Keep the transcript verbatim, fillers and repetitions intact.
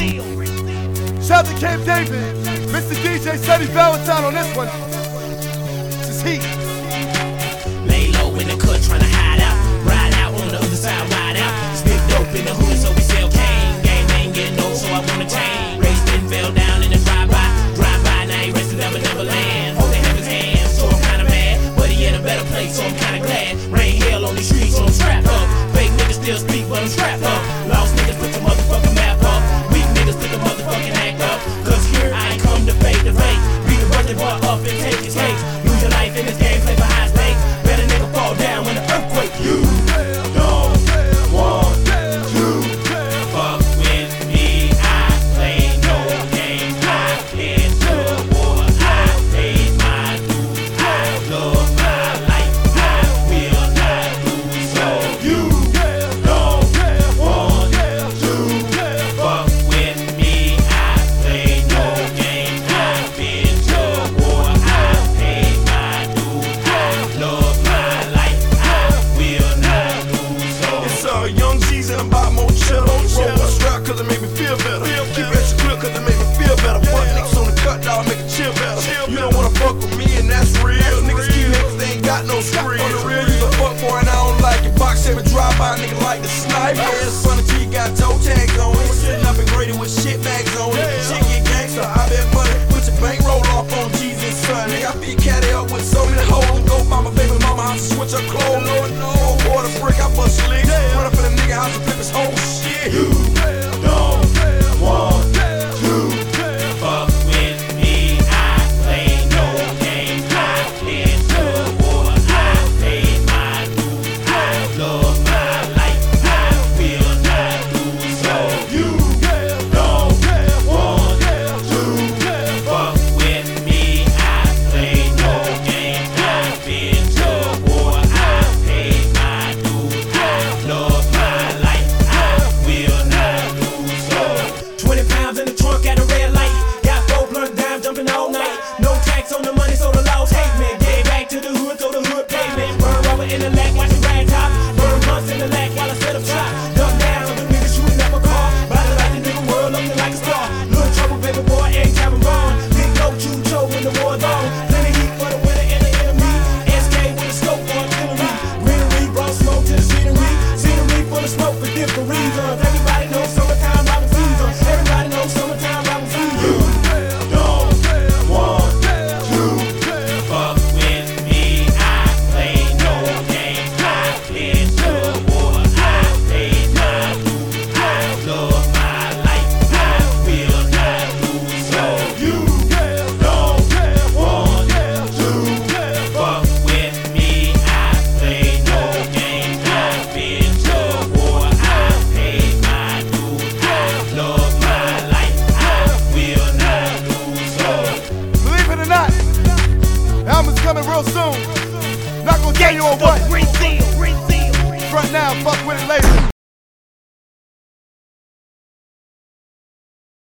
Shout out to Camp David, Mister D J Sunny Valentine on this one. This is heat. Lay low in the cut, tryna hide out. Ride out on the other side, ride out. Spit dope in the hood, so we sell cane. Game ain't getting old, so I wanna change. Race then fell down in the drive-by. Drive-by, now he rested up and never land. Hold in heaven's hand, so I'm kinda mad. But he in a better place, so I'm kinda glad. Rain hell on these streets, so I'm strapped up. Fake niggas still speak, but I'm strapped up. Lost niggas put the motherfucking map up. Weak niggas put the motherfucking act up. Cause here I ain't come to fake the fake. Beat the birthday boy up and take his case. Lose your life in this game, play for high stakes. Better nigga fall down when the earthquake. You don't want to fuck with me. I play no games. I been to war. I paid my dues. I love my life. I will not lose. So you don't want to fuck with me. I play no games. I've been to war. I paid my dues. I love my life. I will not lose. So It's uh, young G's and I'm about more cheddar. Roll my strap cause it make me feel better. Keep extra clear cause it make me feel better. Fuck niggas on the cut, dog, make it chill better. You don't wanna fuck with me and that's real. Niggas keep niggas, they ain't got no screen. On the real, you the fuck boy and I don't like it. Box seven drive by, nigga like the sniper. Yeah, it's funny till you got toe tags on it. Sitting up and graded with shit bags on it. Shit get gangster, I bet money. Put your bankroll off on Jesus, son. Nigga, I feed catty up with so many hoes. And go by my baby mama house and switch her clothes. Lord, no. Pour the brick, I bust slicks. Run up in a nigga house and flip his whole shit. you don't want to fuck with me. I play no games. I've been to war. I paid my dues. I love my life. I will not lose. So you don't want to fuck with me. I play no games. I've been to war. I paid my dues. I love my life. I will not lose. So twenty pounds in the trunk at a red light. Got four blunt dimes jumping all night. No tax on the money, so the laws hate me. Get back to the hood, so the hood pay me. Burn rubber in the lack, watch it rag top. Burn months in the lack while I set up shop. Dumb down on the niggas shooting up a car. Body like the nigga world looking like a star. Little trouble, baby boy, ain't time born. Big no chew choke when the war's on. Plenty heat for the winner and the enemy. S K with a scope for artillery. Greenery brought smoke to the scenery. Scenery full of smoke for different reasons. Everybody knows summertime robbing season. Everybody knows summertime robbing season. Don't want to fuck with me. I play no games. I've been to war. I paid my dues. I love my life. I will not lose. So you don't want to fuck with me. I play no games. I've been to war. I paid my dues. I love my life. I will not lose. So Believe it or not, the album's coming real soon. Not gonna tell you on what. Front now, fuck with it later.